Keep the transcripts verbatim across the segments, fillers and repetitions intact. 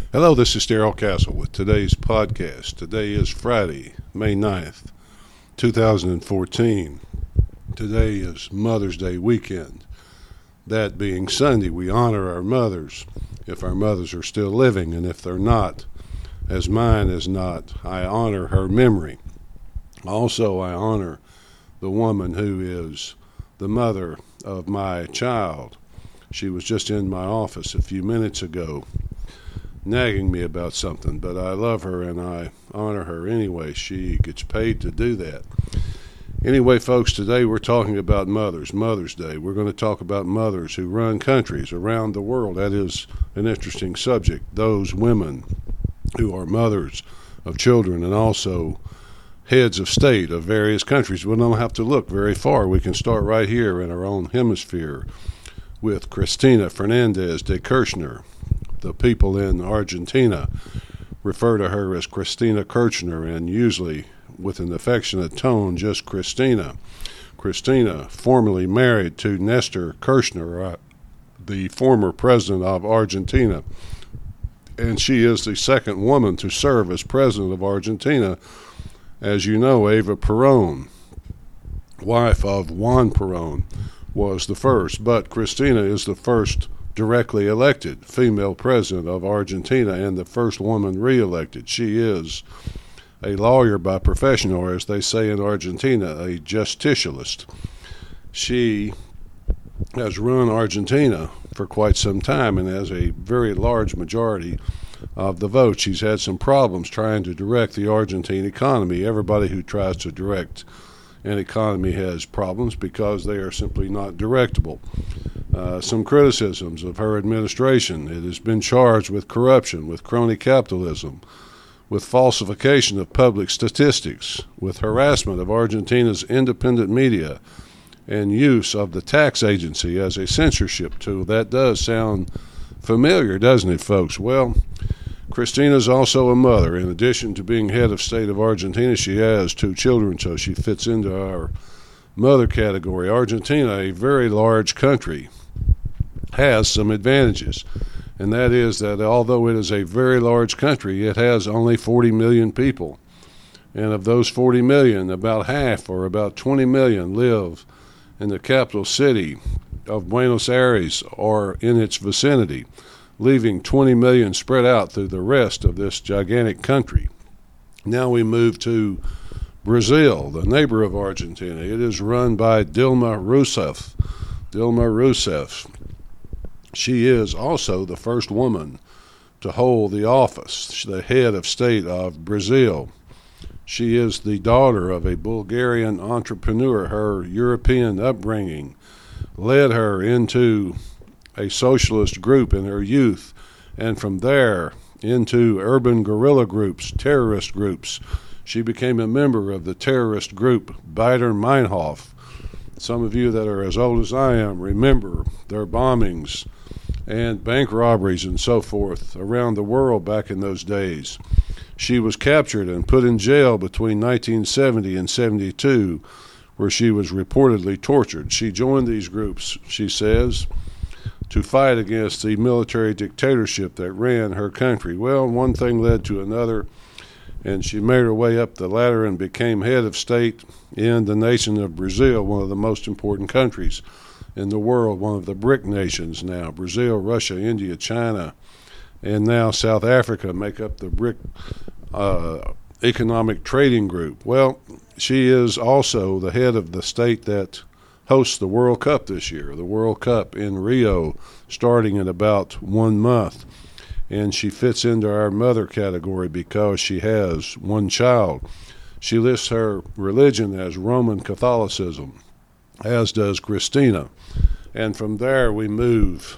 Hello, this is Darrell Castle with today's podcast. Today is Friday, May ninth, two thousand fourteen. Today is Mother's Day weekend. That being Sunday, we honor our mothers if our mothers are still living, and if they're not, as mine is not, I honor her memory. Also, I honor the woman who is the mother of my child. She was just in my office a few minutes ago nagging me about something, but I love her and I honor her anyway. She gets paid to do that. Anyway, folks, today we're talking about mothers, Mother's Day. We're going to talk about mothers who run countries around the world. That is an interesting subject. Those women who are mothers of children and also heads of state of various countries. We don't have to look very far. We can start right here in our own hemisphere with Cristina Fernandez de Kirchner. The people in Argentina refer to her as Cristina Kirchner, and usually with an affectionate tone, just Cristina. Cristina, formerly married to Nestor Kirchner, uh, the former president of Argentina, and she is the second woman to serve as president of Argentina. As you know, Eva Perón, wife of Juan Perón, was the first, but Cristina is the first directly elected female president of Argentina and the first woman re-elected. She is a lawyer by profession, or as they say in Argentina, a justicialist. She has run Argentina for quite some time and has a very large majority of the vote. She's had some problems trying to direct the Argentine economy. Everybody who tries to direct an economy has problems because they are simply not directable. Uh, some criticisms of her administration. It has been charged with corruption, with crony capitalism, with falsification of public statistics, with harassment of Argentina's independent media, and use of the tax agency as a censorship tool. That does sound familiar, doesn't it, folks? Well, Cristina is also a mother. In addition to being head of state of Argentina, she has two children, so she fits into our mother category. Argentina, a very large country, has some advantages, and that is that although it is a very large country, it has only forty million people. And of those forty million, about half, or about twenty million, live in the capital city of Buenos Aires or in its vicinity, leaving twenty million spread out through the rest of this gigantic country. Now we move to Brazil, the neighbor of Argentina. It is run by Dilma Rousseff. Dilma Rousseff. She is also the first woman to hold the office, the head of state of Brazil. She is the daughter of a Bulgarian entrepreneur. Her European upbringing led her into a socialist group in her youth, and from there into urban guerrilla groups, terrorist groups. She became a member of the terrorist group Baader Meinhof. Some of you that are as old as I am remember their bombings and bank robberies and so forth around the world back in those days. She was captured and put in jail between nineteen seventy and seventy-two, where she was reportedly tortured. She joined these groups, she says, to fight against the military dictatorship that ran her country. Well, one thing led to another, and she made her way up the ladder and became head of state in the nation of Brazil, one of the most important countries in the world, one of the BRIC nations now. Brazil, Russia, India, China, and now South Africa make up the BRIC uh, economic trading group. Well, she is also the head of the state that hosts the World Cup this year, the World Cup in Rio, starting in about one month. And she fits into our mother category because she has one child. She lists her religion as Roman Catholicism, as does Cristina. And from there we move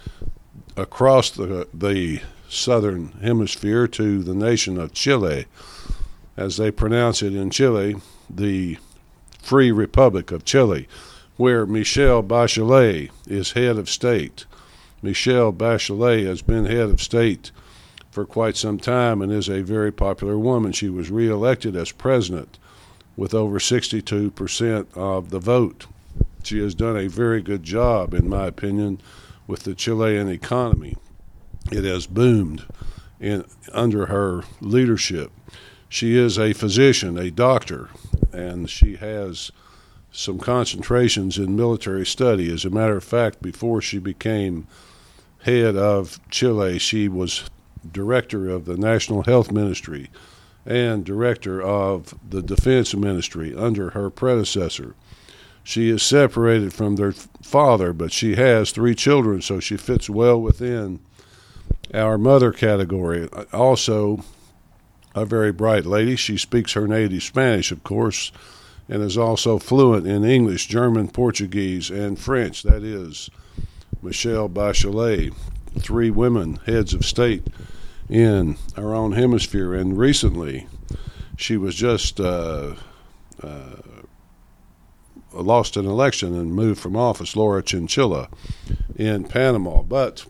across the, the southern hemisphere to the nation of Chile, as they pronounce it in Chile, the Free Republic of Chile, where Michelle Bachelet is head of state. Michelle Bachelet has been head of state for quite some time and is a very popular woman. She was reelected as president with over sixty-two percent of the vote. She has done a very good job, in my opinion, with the Chilean economy. It has boomed, in under her leadership. She is a physician, a doctor, and she has some concentrations in military study. As a matter of fact, before she became head of Chile, she was director of the National Health Ministry and director of the Defense Ministry under her predecessor. She is separated from their father, but she has three children, so she fits well within our mother category. Also, a very bright lady. She speaks her native Spanish, of course, and is also fluent in English, German, Portuguese, and French. That is Michelle Bachelet, three women heads of state in our own hemisphere. And recently, she was just uh, uh, lost an election and moved from office, Laura Chinchilla in Panama. But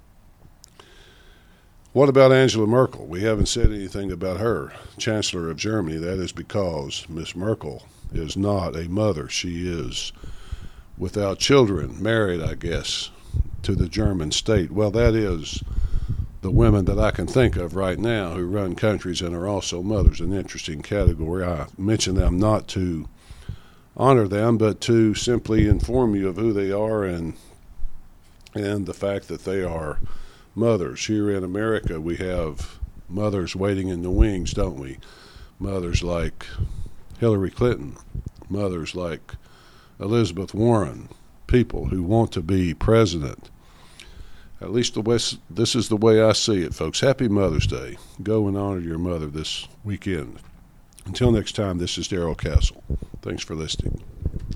what about Angela Merkel? We haven't said anything about her, Chancellor of Germany. That is because Miss Merkel is not a mother. She is without children, married, I guess, to the German state. Well, that is the women that I can think of right now who run countries and are also mothers. An interesting category. I mention them not to honor them, but to simply inform you of who they are and and the fact that they are mothers. Here in America, we have mothers waiting in the wings, don't we? Mothers like Hillary Clinton, mothers like Elizabeth Warren, people who want to be president. At least the West, this is the way I see it, folks. Happy Mother's Day. Go and honor your mother this weekend. Until next time, this is Darrell Castle. Thanks for listening.